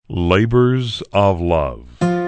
Labors of Love.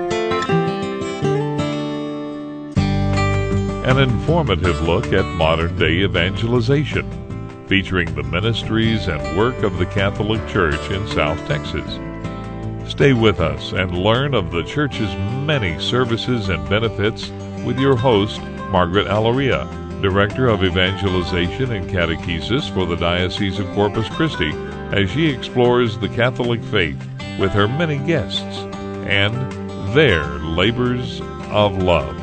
An informative look at modern-day evangelization, featuring the ministries and work of the Catholic Church in South Texas. Stay with us and learn of the Church's many services and benefits with your host, Margaret Alaria, Director of Evangelization and Catechesis for the Diocese of Corpus Christi, as she explores the Catholic faith with her many guests and their labors of love.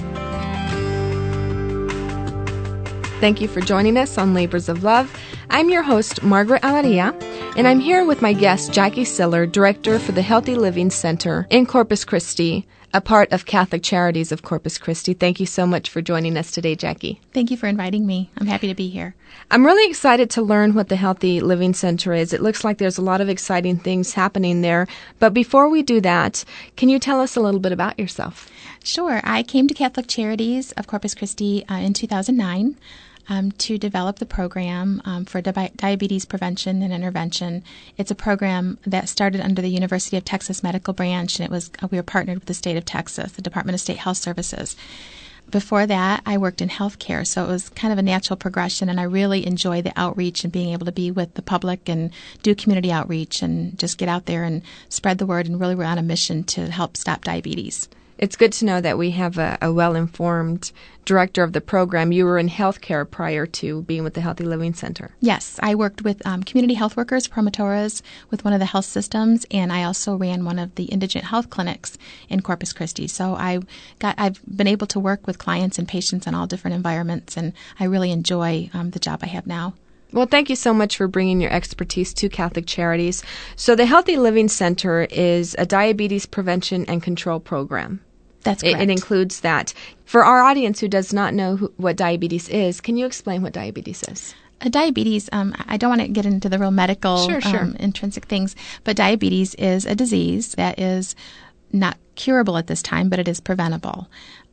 Thank you for joining us on Labors of Love. I'm your host, Margaret Alaria, and I'm here with my guest, Jackie Siller, Director for the Healthy Living Center in Corpus Christi, a part of Catholic Charities of Corpus Christi. Thank you so much for joining us today, Jackie. Thank you for inviting me. I'm happy to be here. I'm really excited to learn what the Healthy Living Center is. It looks like there's a lot of exciting things happening there. But before we do that, can you tell us a little bit about yourself? Sure. I came to Catholic Charities of Corpus Christi in 2009. To develop the program for diabetes prevention and intervention. It's a program that started under the University of Texas Medical Branch, and we were partnered with the state of Texas, the Department of State Health Services. Before that, I worked in healthcare, so it was kind of a natural progression, and I really enjoy the outreach and being able to be with the public and do community outreach and just get out there and spread the word, and really we're on a mission to help stop diabetes. It's good to know that we have a well-informed director of the program. You were in healthcare prior to being with the Healthy Living Center. Yes, I worked with community health workers, promotoras, with one of the health systems, and I also ran one of the indigent health clinics in Corpus Christi. So I've been able to work with clients and patients in all different environments, and I really enjoy the job I have now. Well, thank you so much for bringing your expertise to Catholic Charities. So the Healthy Living Center is a diabetes prevention and control program. That's correct. It includes that. For our audience who does not know what diabetes is, can you explain what diabetes is? Diabetes, I don't want to get into the real medical intrinsic things, but diabetes is a disease that is not curable at this time, but it is preventable.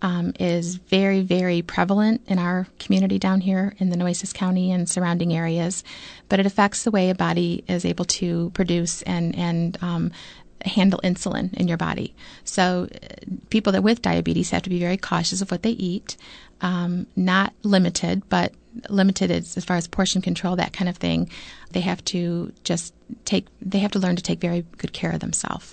Is very, very prevalent in our community down here in the Nueces County and surrounding areas, but it affects the way a body is able to produce and handle insulin in your body. So people that with diabetes have to be very cautious of what they eat, not limited, but limited as far as portion control, that kind of thing. They have to learn to take very good care of themselves.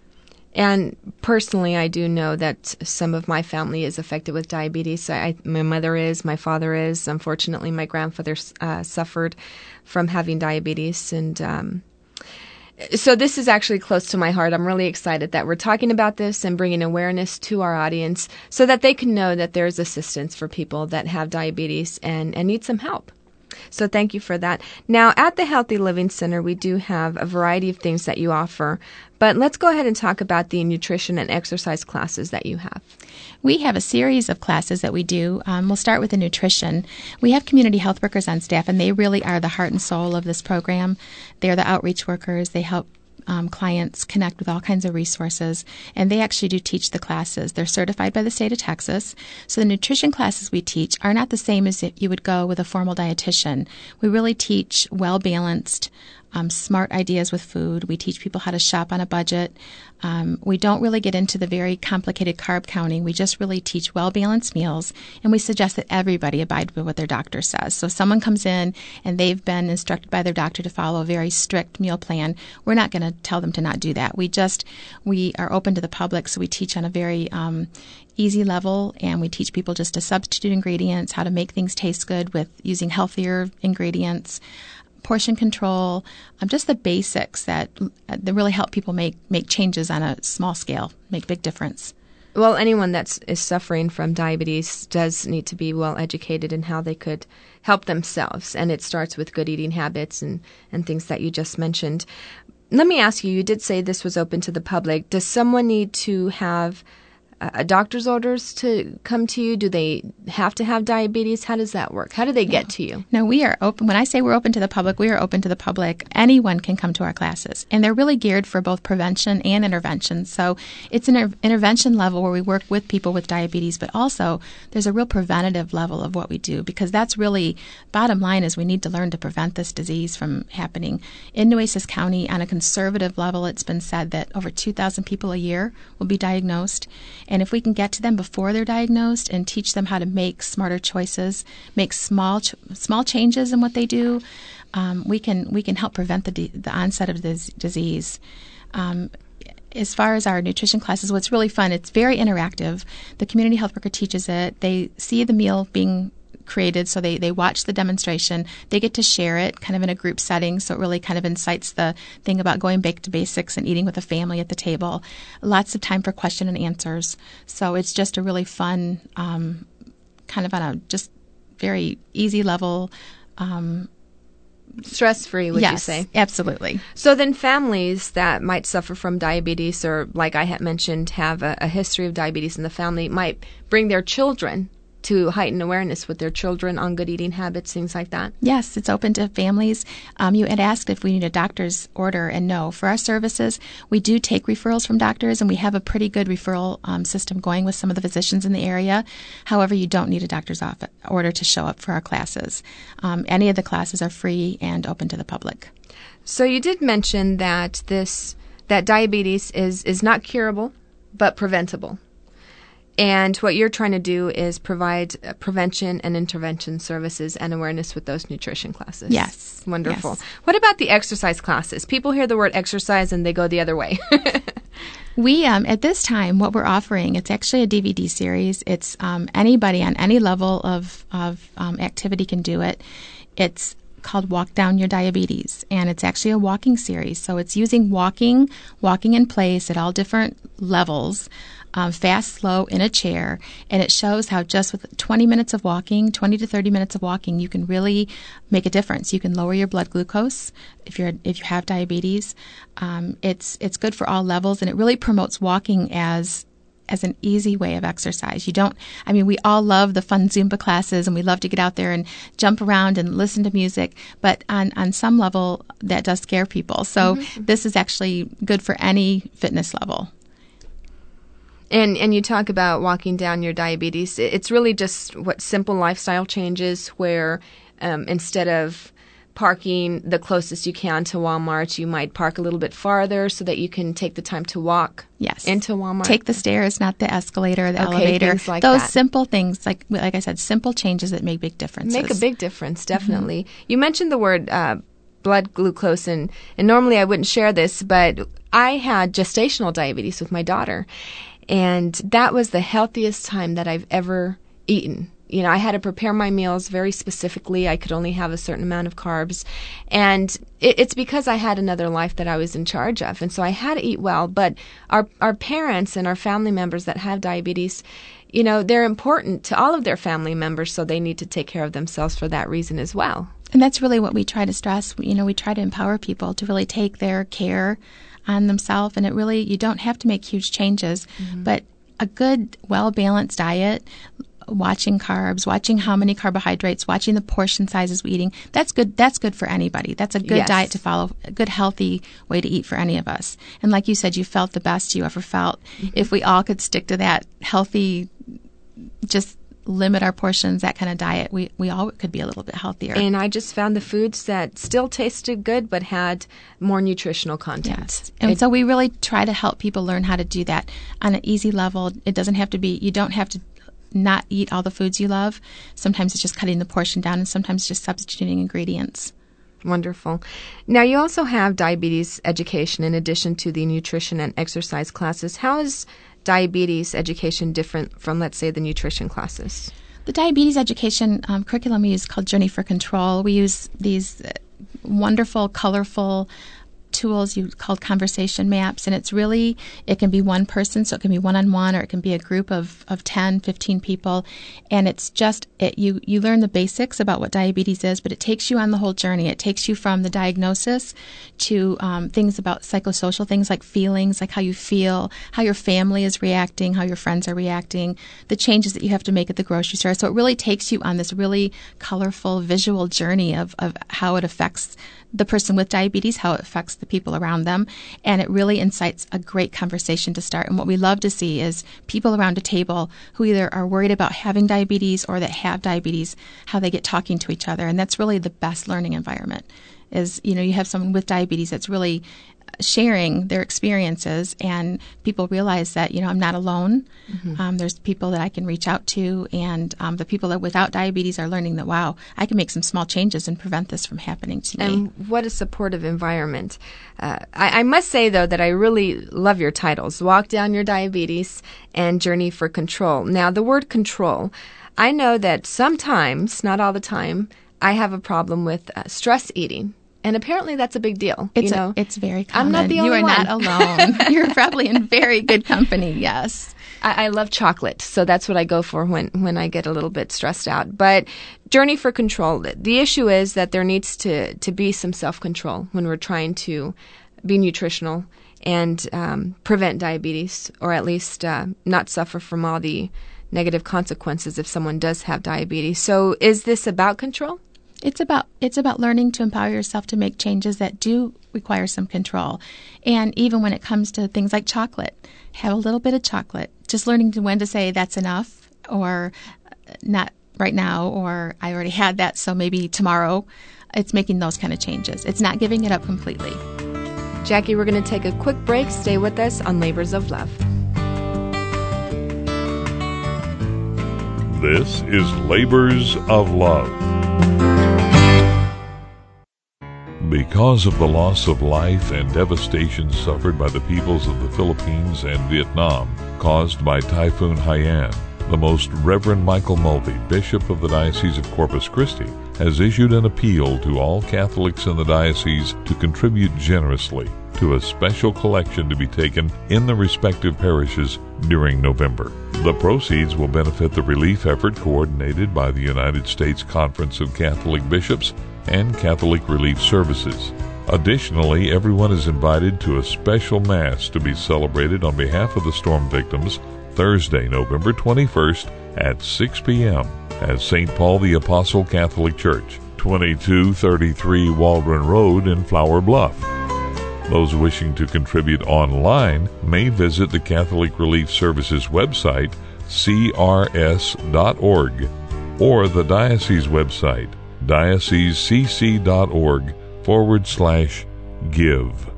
And personally, I do know that some of my family is affected with diabetes. My mother is, my father is. Unfortunately, my grandfather suffered from having diabetes, and so this is actually close to my heart. I'm really excited that we're talking about this and bringing awareness to our audience so that they can know that there's assistance for people that have diabetes and need some help. So thank you for that. Now, at the Healthy Living Center, we do have a variety of things that you offer, but let's go ahead and talk about the nutrition and exercise classes that you have. We have a series of classes that we do. We'll start with the nutrition. We have community health workers on staff, and they really are the heart and soul of this program. They're the outreach workers. They help clients connect with all kinds of resources, and they actually do teach the classes. They're certified by the state of Texas. So the nutrition classes we teach are not the same as if you would go with a formal dietitian. We really teach well-balanced, smart ideas with food. We teach people how to shop on a budget. We don't really get into the very complicated carb counting. We just really teach well-balanced meals, and we suggest that everybody abide by what their doctor says. So if someone comes in and they've been instructed by their doctor to follow a very strict meal plan, we're not going to tell them to not do that. We are open to the public, so we teach on a very easy level, and we teach people just to substitute ingredients, how to make things taste good with using healthier ingredients, portion control, just the basics that really help people make changes on a small scale, make big difference. Well, anyone that is suffering from diabetes does need to be well educated in how they could help themselves, and it starts with good eating habits and things that you just mentioned. Let me ask you, you did say this was open to the public. Does someone need to have doctor's orders to come to you? Do they have to have diabetes? How does that work? How do they get to you? No, we are open. When I say we're open to the public, we are open to the public. Anyone can come to our classes. And they're really geared for both prevention and intervention. So it's an intervention level where we work with people with diabetes, but also there's a real preventative level of what we do, because that's really, bottom line is we need to learn to prevent this disease from happening. In Nueces County, on a conservative level, it's been said that over 2,000 people a year will be diagnosed. And if we can get to them before they're diagnosed and teach them how to make smarter choices, make small changes in what they do, we can help prevent the onset of this disease. As far as our nutrition classes, what's really fun, it's very interactive. The community health worker teaches it. They see the meal being created, so they watch the demonstration. They get to share it kind of in a group setting, so it really kind of incites the thing about going back to basics and eating with a family at the table. Lots of time for question and answers. So it's just a really fun, kind of on a just very easy level. Stress-free, would you say? Yes, absolutely. So then families that might suffer from diabetes, or like I had mentioned, have a history of diabetes in the family, might bring their children to heighten awareness with their children on good eating habits, things like that? Yes, it's open to families. You had asked if we need a doctor's order, and no. For our services, we do take referrals from doctors, and we have a pretty good referral system going with some of the physicians in the area. However, you don't need a doctor's order to show up for our classes. Any of the classes are free and open to the public. So you did mention that that diabetes is not curable, but preventable. And what you're trying to do is provide prevention and intervention services and awareness with those nutrition classes. Yes. Wonderful. Yes. What about the exercise classes? People hear the word exercise and they go the other way. We, at this time, what we're offering, it's actually a DVD series. It's anybody on any level of activity can do it. It's called Walk Down Your Diabetes, and it's actually a walking series. So it's using walking in place at all different levels, fast, slow, in a chair, and it shows how just with 20 minutes of walking, 20 to 30 minutes of walking, you can really make a difference. You can lower your blood glucose if you have diabetes. It's good for all levels, and it really promotes walking as an easy way of exercise. We all love the fun Zumba classes, and we love to get out there and jump around and listen to music, but on some level that does scare people. So This is actually good for any fitness level. And you talk about walking down your diabetes. It's really just simple lifestyle changes where instead of parking the closest you can to Walmart, you might park a little bit farther so that you can take the time to walk into Walmart. Take the stairs, not the escalator or the elevator. Things like those that. Simple things, like I said, simple changes that make big differences. Make a big difference, definitely. You mentioned the word blood glucose, and normally I wouldn't share this, but I had gestational diabetes with my daughter. And that was the healthiest time that I've ever eaten. I had to prepare my meals very specifically. I could only have a certain amount of carbs. And it's because I had another life that I was in charge of. And so I had to eat well. But our parents and our family members that have diabetes, they're important to all of their family members, so they need to take care of themselves for that reason as well. And that's really what we try to stress. We try to empower people to really take their care on themselves, and you don't have to make huge changes, but a good, well-balanced diet, watching carbs, watching how many carbohydrates, watching the portion sizes we're eating, that's good for anybody. That's a good diet to follow, a good, healthy way to eat for any of us. And like you said, you felt the best you ever felt. If we all could stick to that healthy, just limit our portions, that kind of diet, we all could be a little bit healthier. And I just found the foods that still tasted good but had more nutritional content. Yes. And so we really try to help people learn how to do that on an easy level. It doesn't have to be, you don't have to not eat all the foods you love. Sometimes it's just cutting the portion down, and sometimes just substituting ingredients. Wonderful. Now, you also have diabetes education in addition to the nutrition and exercise classes. How is diabetes education different from, let's say, the nutrition classes? The diabetes education curriculum we use called Journey for Control. We use these wonderful, colorful tools called conversation maps, and it can be one person, so it can be one-on-one, or it can be a group of 10, 15 people, and it's just, you learn the basics about what diabetes is, but it takes you on the whole journey. It takes you from the diagnosis to things about psychosocial things like feelings, like how you feel, how your family is reacting, how your friends are reacting, the changes that you have to make at the grocery store. So it really takes you on this really colorful visual journey of how it affects the person with diabetes, how it affects the people around them, and it really incites a great conversation to start. And what we love to see is people around a table who either are worried about having diabetes or that have diabetes, how they get talking to each other. And that's really the best learning environment, is, you have someone with diabetes that's really sharing their experiences, and people realize that, I'm not alone. Mm-hmm. There's people that I can reach out to, and the people that without diabetes are learning that, wow, I can make some small changes and prevent this from happening to me. And what a supportive environment. I must say, though, that I really love your titles, Walk Down Your Diabetes and Journey for Control. Now, the word control, I know that sometimes, not all the time, I have a problem with stress eating. And apparently that's a big deal. It's very common. I'm not the only one. You are not alone. You're probably in very good company, yes. I love chocolate, so that's what I go for when I get a little bit stressed out. But Journey for Control, the issue is that there needs to be some self-control when we're trying to be nutritional and prevent diabetes, or at least not suffer from all the negative consequences if someone does have diabetes. So is this about control? It's about learning to empower yourself to make changes that do require some control. And even when it comes to things like chocolate, have a little bit of chocolate. Just learning when to say that's enough, or not right now, or I already had that, so maybe tomorrow. It's making those kind of changes. It's not giving it up completely. Jackie, we're going to take a quick break. Stay with us on Labors of Love. This is Labors of Love. Because of the loss of life and devastation suffered by the peoples of the Philippines and Vietnam caused by Typhoon Haiyan, the Most Reverend Michael Mulvey, Bishop of the Diocese of Corpus Christi, has issued an appeal to all Catholics in the diocese to contribute generously to a special collection to be taken in the respective parishes during November. The proceeds will benefit the relief effort coordinated by the United States Conference of Catholic Bishops and Catholic Relief Services. Additionally, everyone is invited to a special Mass to be celebrated on behalf of the storm victims Thursday, November 21st at 6 p.m. at St. Paul the Apostle Catholic Church, 2233 Waldron Road in Flower Bluff. Those wishing to contribute online may visit the Catholic Relief Services website, crs.org, or the diocese website, diocesecc.org/give.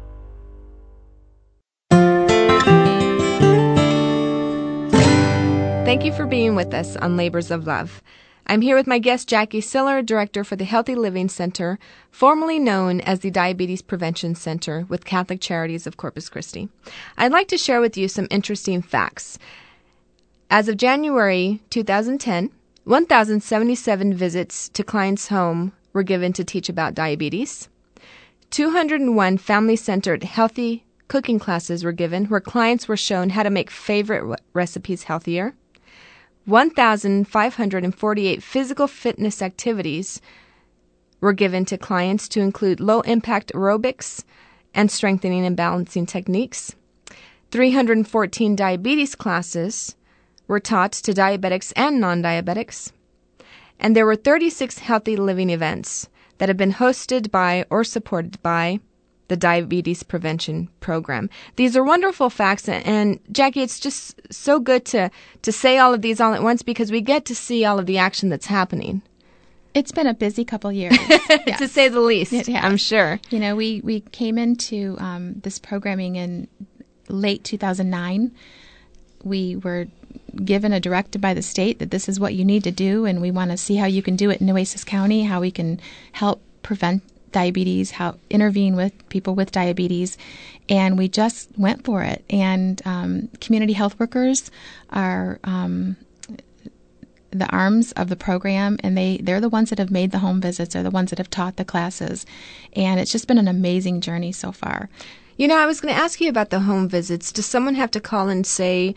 Thank you for being with us on Labors of Love. I'm here with my guest, Jackie Siller, Director for the Healthy Living Center, formerly known as the Diabetes Prevention Center with Catholic Charities of Corpus Christi. I'd like to share with you some interesting facts. As of January 2010, 1,077 visits to clients' home were given to teach about diabetes. 201 family-centered healthy cooking classes were given where clients were shown how to make favorite recipes healthier. 1,548 physical fitness activities were given to clients to include low-impact aerobics and strengthening and balancing techniques. 314 diabetes classes were taught to diabetics and non-diabetics. And there were 36 healthy living events that have been hosted by or supported by the Diabetes Prevention Program. These are wonderful facts, and Jackie, it's just so good to say all of these all at once because we get to see all of the action that's happening. It's been a busy couple years, yes. To say the least, I'm sure. We came into this programming in late 2009. We were given a directive by the state that this is what you need to do, and we want to see how you can do it in Nueces County, how we can help prevent diabetes, how intervene with people with diabetes, and we just went for it. And community health workers are the arms of the program, and they're the ones that have made the home visits, they're the ones that have taught the classes, and it's just been an amazing journey so far. You know, I was going to ask you about the home visits. Does someone have to call and say,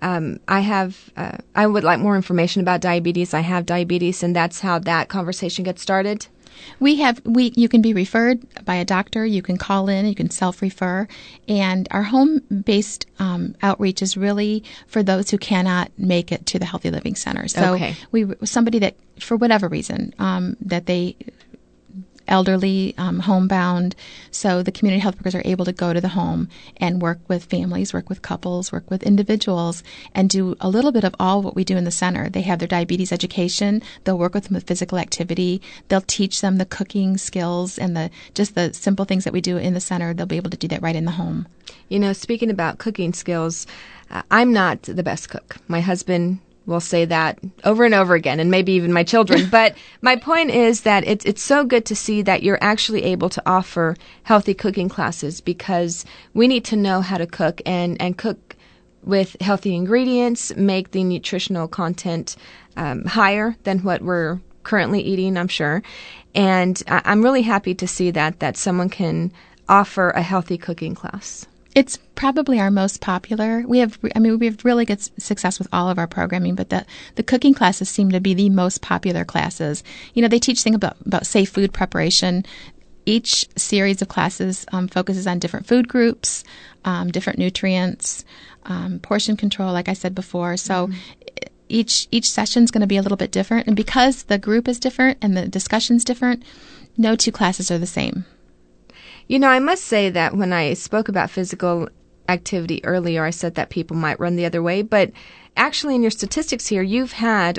I would like more information about diabetes, I have diabetes, and that's how that conversation gets started? You can be referred by a doctor, you can call in, you can self-refer, and our home-based outreach is really for those who cannot make it to the Healthy Living Center. So somebody that, for whatever reason, that they elderly, homebound. So the community health workers are able to go to the home and work with families, work with couples, work with individuals, and do a little bit of all what we do in the center. They have their diabetes education. They'll work with them with physical activity. They'll teach them the cooking skills and just the simple things that we do in the center. They'll be able to do that right in the home. You know, speaking about cooking skills, I'm not the best cook. My husband will say that over and over again, and maybe even my children. But my point is that it's so good to see that you're actually able to offer healthy cooking classes, because we need to know how to cook and cook with healthy ingredients, make the nutritional content higher than what we're currently eating, I'm sure. And I'm really happy to see that someone can offer a healthy cooking class. It's probably our most popular. We have really good success with all of our programming, but the cooking classes seem to be the most popular classes. You know, they teach things about safe food preparation. Each series of classes focuses on different food groups, different nutrients, portion control, like I said before. So each session is going to be a little bit different. And because the group is different and the discussion's different, no two classes are the same. You know, I must say that when I spoke about physical activity earlier, I said that people might run the other way. But actually, in your statistics here, you've had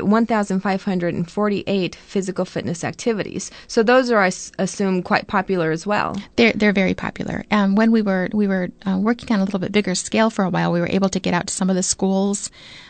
1,548 physical fitness activities. So those are, I assume, quite popular as well. They're very popular. When we were working on a little bit bigger scale for a while, we were able to get out to some of the schools.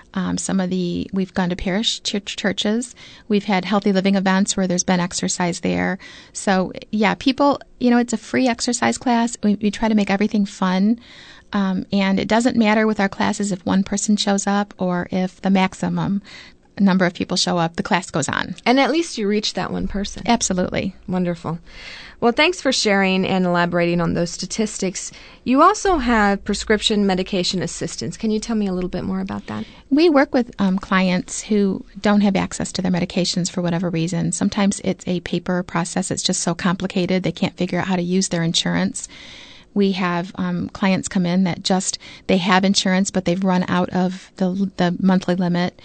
We've gone to parish churches. We've had healthy living events where there's been exercise there. So, yeah, people, you know, it's a free exercise class. We try to make everything fun. And it doesn't matter with our classes if one person shows up or if the maximum number of people show up, the class goes on. And at least you reach that one person. Absolutely. Wonderful. Well, thanks for sharing and elaborating on those statistics. You also have prescription medication assistance. Can you tell me a little bit more about that? We work with clients who don't have access to their medications for whatever reason. Sometimes it's a paper process. It's just so complicated they can't figure out how to use their insurance. We have clients come in that they have insurance, but they've run out of the monthly limit.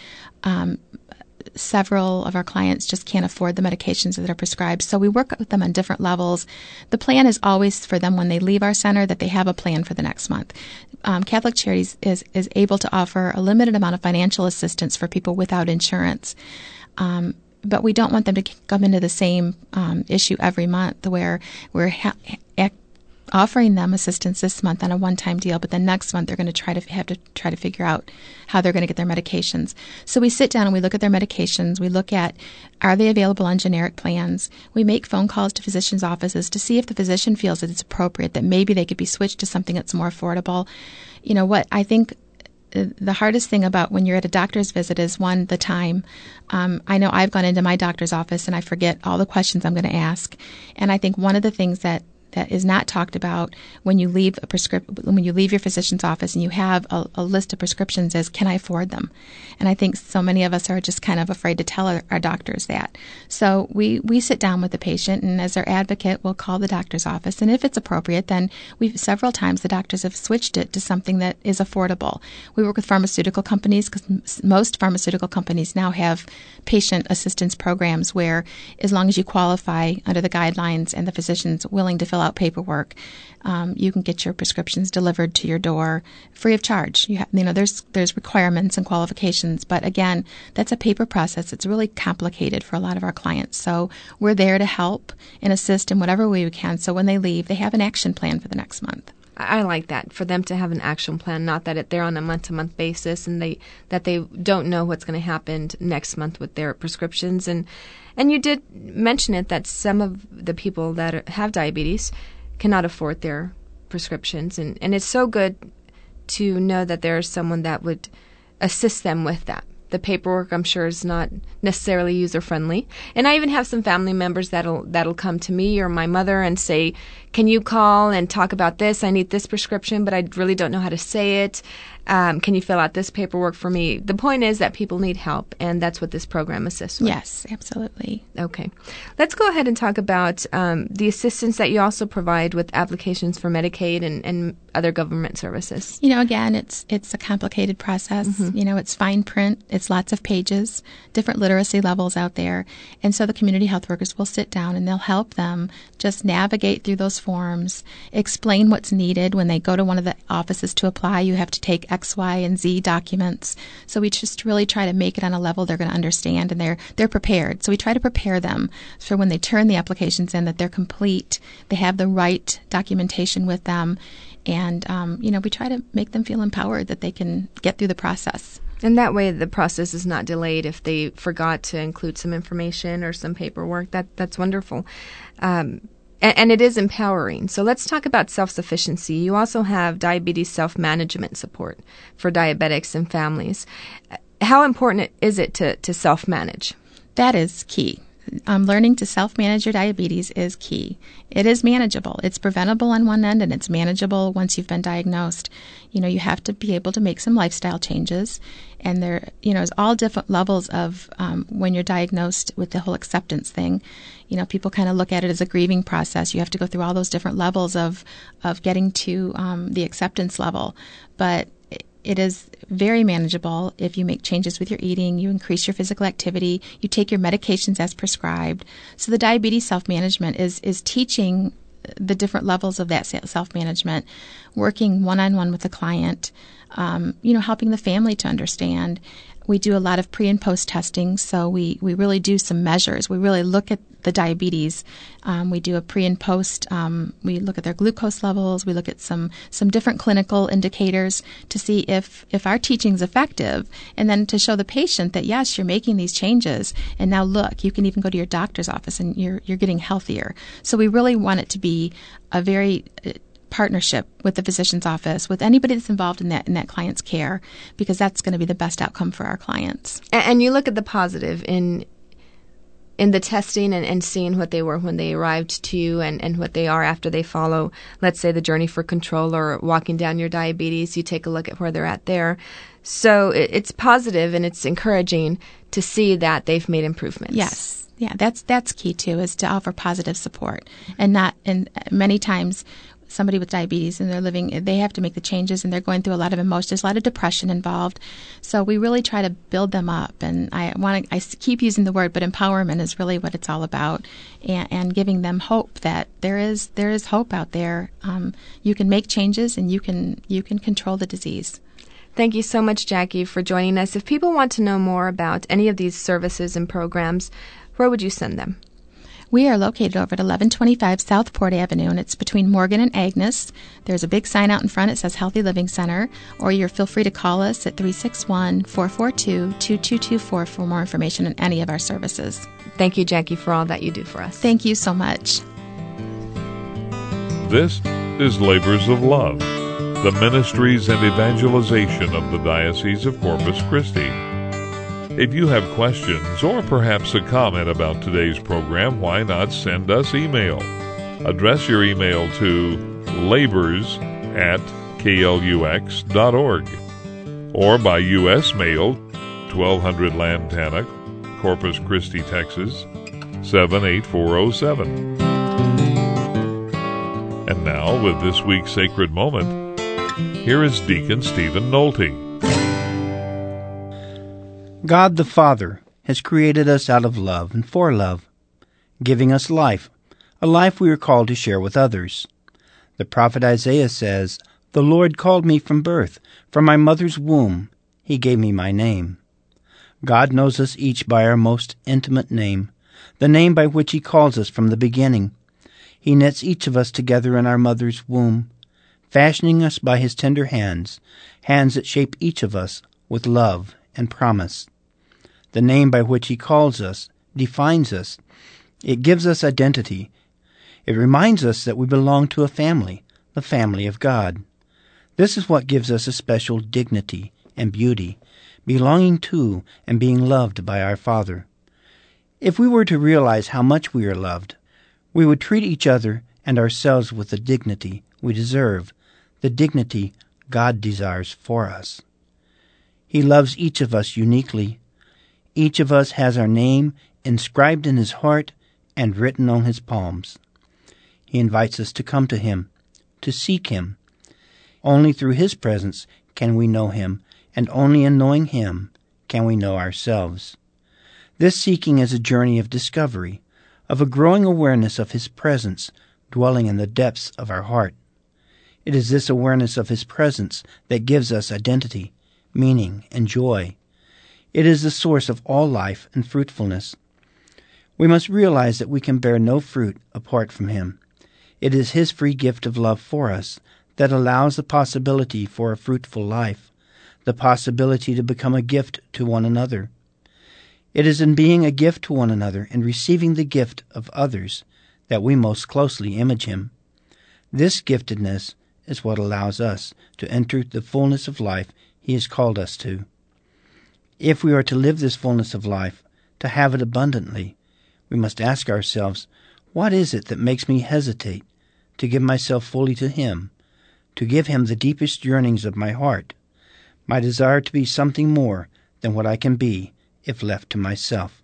Several of our clients just can't afford the medications that are prescribed. So we work with them on different levels. The plan is always for them when they leave our center that they have a plan for the next month. Catholic Charities is able to offer a limited amount of financial assistance for people without insurance. But we don't want them to come into the same issue every month where we're offering them assistance this month on a one-time deal, but then next month they're going to have to figure out how they're going to get their medications. So we sit down and we look at their medications. We look at, are they available on generic plans? We make phone calls to physicians' offices to see if the physician feels that it's appropriate, that maybe they could be switched to something that's more affordable. You know what, I think the hardest thing about when you're at a doctor's visit is, one, the time. I know I've gone into my doctor's office and I forget all the questions I'm going to ask. And I think one of the things that is not talked about when you leave your physician's office and you have a list of prescriptions is, can I afford them? And I think so many of us are just kind of afraid to tell our doctors that. So we sit down with the patient, and as their advocate, we'll call the doctor's office. And if it's appropriate, then several times the doctors have switched it to something that is affordable. We work with pharmaceutical companies because most pharmaceutical companies now have patient assistance programs where, as long as you qualify under the guidelines and the physician's willing to fill out paperwork, you can get your prescriptions delivered to your door free of charge. There's requirements and qualifications, but again, that's a paper process. It's really complicated for a lot of our clients. So we're there to help and assist in whatever way we can. So when they leave, they have an action plan for the next month. I like that, for them to have an action plan, not that they're on a month-to-month basis and they don't know what's going to happen next month with their prescriptions. And you did mention it, that some of the people that have diabetes cannot afford their prescriptions. And it's so good to know that there's someone that would assist them with that, The paperwork, I'm sure, is not necessarily user-friendly. And I even have some family members that'll come to me or my mother and say, can you call and talk about this? I need this prescription, but I really don't know how to say it. Can you fill out this paperwork for me? The point is that people need help, and that's what this program assists with. Yes, absolutely. Okay. Let's go ahead and talk about the assistance that you also provide with applications for Medicaid and other government services. Again, it's a complicated process. Mm-hmm. It's fine print. It's lots of pages, different literacy levels out there. And so the community health workers will sit down and they'll help them just navigate through those forms, explain what's needed. When they go to one of the offices to apply, you have to take X, Y, and Z documents. So we just really try to make it on a level they're going to understand, and they're prepared. So we try to prepare them for when they turn the applications in that they're complete, they have the right documentation with them, and we try to make them feel empowered that they can get through the process. And that way the process is not delayed if they forgot to include some information or some paperwork. That's wonderful. And it is empowering. So let's talk about self-sufficiency. You also have diabetes self-management support for diabetics and families. How important is it to self-manage? That is key. Learning to self-manage your diabetes is key. It is manageable. It's preventable on one end, and it's manageable once you've been diagnosed. You have to be able to make some lifestyle changes, and there's all different levels of when you're diagnosed with the whole acceptance thing. People kind of look at it as a grieving process. You have to go through all those different levels of getting to the acceptance level, but it is very manageable if you make changes with your eating, you increase your physical activity, you take your medications as prescribed. So the diabetes self-management is teaching the different levels of that self-management, working one-on-one with the client, helping the family to understand. We do a lot of pre and post testing, so we really do some measures. We really look at the diabetes. We do a pre and post. We look at their glucose levels. We look at some different clinical indicators to see if our teaching is effective, and then to show the patient that, yes, you're making these changes, and now look, you can even go to your doctor's office and you're getting healthier. So we really want it to be a very partnership with the physician's office, with anybody that's involved in that client's care, because that's going to be the best outcome for our clients. And you look at the positive in the testing and seeing what they were when they arrived to you and what they are after they follow, let's say, the Journey for Control or Walking Down Your Diabetes. You take a look at where they're at there. So it's positive and it's encouraging to see that they've made improvements. Yes. Yeah, that's key too, is to offer positive support, and many times somebody with diabetes and they have to make the changes and they're going through a lot of emotion. There's a lot of depression involved. So we really try to build them up. And I keep using the word, but empowerment is really what it's all about, and giving them hope that there is hope out there. You can make changes and you can control the disease. Thank you so much, Jackie, for joining us. If people want to know more about any of these services and programs, where would you send them? We are located over at 1125 Southport Avenue, and it's between Morgan and Agnes. There's a big sign out in front. It says Healthy Living Center, or feel free to call us at 361-442-2224 for more information on any of our services. Thank you, Jackie, for all that you do for us. Thank you so much. This is Labors of Love, the ministries and evangelization of the Diocese of Corpus Christi. If you have questions or perhaps a comment about today's program, why not send us email? Address your email to labors@klux.org or by U.S. mail, 1200 Lantana, Corpus Christi, Texas, 78407. And now, with this week's Sacred Moment, here is Deacon Stephen Nolte. God the Father has created us out of love and for love, giving us life, a life we are called to share with others. The prophet Isaiah says, "The Lord called me from birth, from my mother's womb. He gave me my name." God knows us each by our most intimate name, the name by which He calls us from the beginning. He knits each of us together in our mother's womb, fashioning us by His tender hands, hands that shape each of us with love and promise. The name by which He calls us defines us. It gives us identity. It reminds us that we belong to a family, the family of God. This is what gives us a special dignity and beauty, belonging to and being loved by our Father. If we were to realize how much we are loved, we would treat each other and ourselves with the dignity we deserve, the dignity God desires for us. He loves each of us uniquely. Each of us has our name inscribed in his heart and written on his palms. He invites us to come to him, to seek him. Only through his presence can we know him, and only in knowing him can we know ourselves. This seeking is a journey of discovery, of a growing awareness of his presence dwelling in the depths of our heart. It is this awareness of his presence that gives us identity, meaning, and joy. It is the source of all life and fruitfulness. We must realize that we can bear no fruit apart from him. It is his free gift of love for us that allows the possibility for a fruitful life, the possibility to become a gift to one another. It is in being a gift to one another and receiving the gift of others that we most closely image him. This giftedness is what allows us to enter the fullness of life he has called us to. If we are to live this fullness of life, to have it abundantly, we must ask ourselves, what is it that makes me hesitate to give myself fully to him, to give him the deepest yearnings of my heart, my desire to be something more than what I can be if left to myself?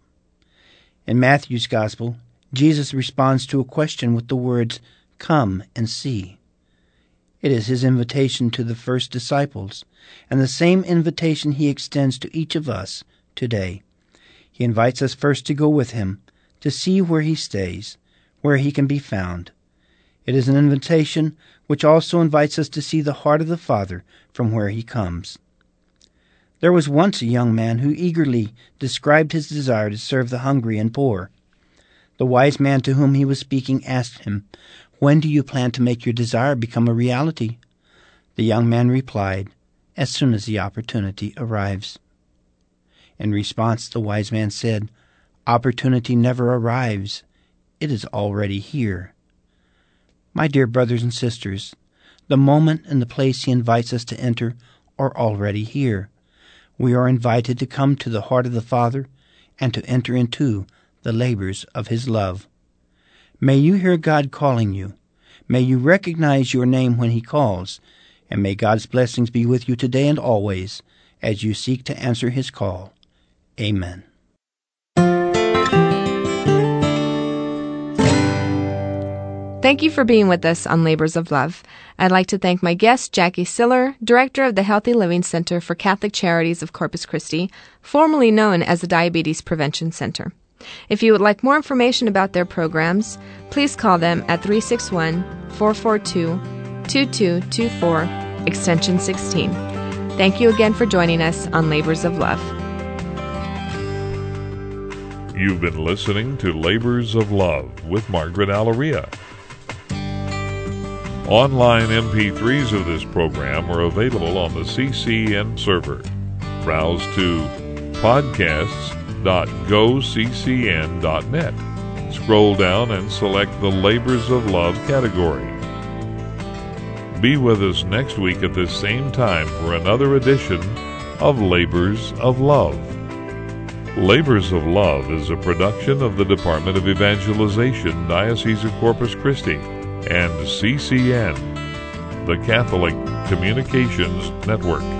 In Matthew's Gospel, Jesus responds to a question with the words, "Come and see." It is his invitation to the first disciples, and the same invitation he extends to each of us today. He invites us first to go with him, to see where he stays, where he can be found. It is an invitation which also invites us to see the heart of the Father from where he comes. There was once a young man who eagerly described his desire to serve the hungry and poor. The wise man to whom he was speaking asked him, "When do you plan to make your desire become a reality?" The young man replied, "As soon as the opportunity arrives." In response, the wise man said, "Opportunity never arrives. It is already here." My dear brothers and sisters, the moment and the place he invites us to enter are already here. We are invited to come to the heart of the Father and to enter into the labors of his love. May you hear God calling you. May you recognize your name when he calls, and may God's blessings be with you today and always as you seek to answer his call. Amen. Thank you for being with us on Labors of Love. I'd like to thank my guest, Jackie Siller, Director of the Healthy Living Center for Catholic Charities of Corpus Christi, formerly known as the Diabetes Prevention Center. If you would like more information about their programs, please call them at 361-442-2224, extension 16. Thank you again for joining us on Labors of Love. You've been listening to Labors of Love with Margaret Alleria. Online MP3s of this program are available on the CCN server. Browse to podcasts.goccn.net. Scroll down and select the Labors of Love category. Be with us next week at this same time for another edition of Labors of Love. Labors of Love is a production of the Department of Evangelization, Diocese of Corpus Christi, and CCN, the Catholic Communications Network.